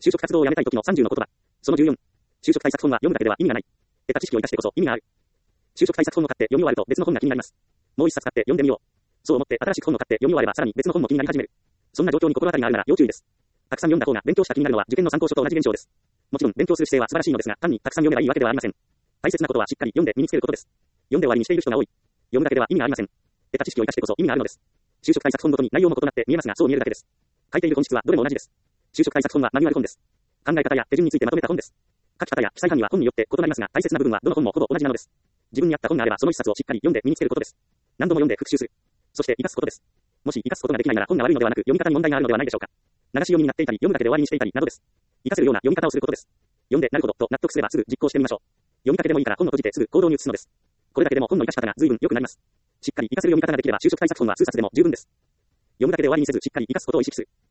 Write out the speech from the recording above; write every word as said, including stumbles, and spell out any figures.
就職活動をやめたい時のさんじゅうの言葉。そのじゅうよん。就職対策本は読むだけでは意味がない。得た知識を生かしてこそ意味がある。就職対策本を買って読み終わると別の本が気になります。もう一冊買って読んでみよう。そう思って新しく本を買って読み終わればさらに別の本も気になり始める。そんな状況に心当たりがあるなら要注意です。たくさん読んだ方が勉強した気になるのは受験の参考書と同じ現象です。もちろん勉強する姿勢は素晴らしいのですが、単にたくさん読めばいいわけではありません。大切なことはしっかり読んで身につけることです。読んで終わりにしている人が多い。読むだけでは意味がありません。得た知識を生かしてこそ意味があるのです。就職対策本ごとに内容も異なって見えますがそう見えるだけです。書いている本質はどれも同じです。就職対策本はマニュアル本です。考え方や手順についてまとめた本です。書き方や記載範囲は本によって異なりますが大切な部分はどの本もほぼ同じなのです。自分に合った本があればその一冊をしっかり読んで身につけることです。何度も読んで復習する。そして活かすことです。もし活かすことができないなら本が悪いのではなく読み方に問題があるのではないでしょうか。流し読みになっていたり読むだけで終わりにしていたりなどです。活かせるような読み方をすることです。読んでなるほどと納得すればすぐ実行してみましょう。読みかけでもいいから本を閉じてすぐ行動に移すのです。これだけでも本の活かし方が随分良くなります。しっかり活かせる読み方ができれば就職対策本は数冊でも十分です。読むだけで終わりにせずしっかり活かすことを意識する。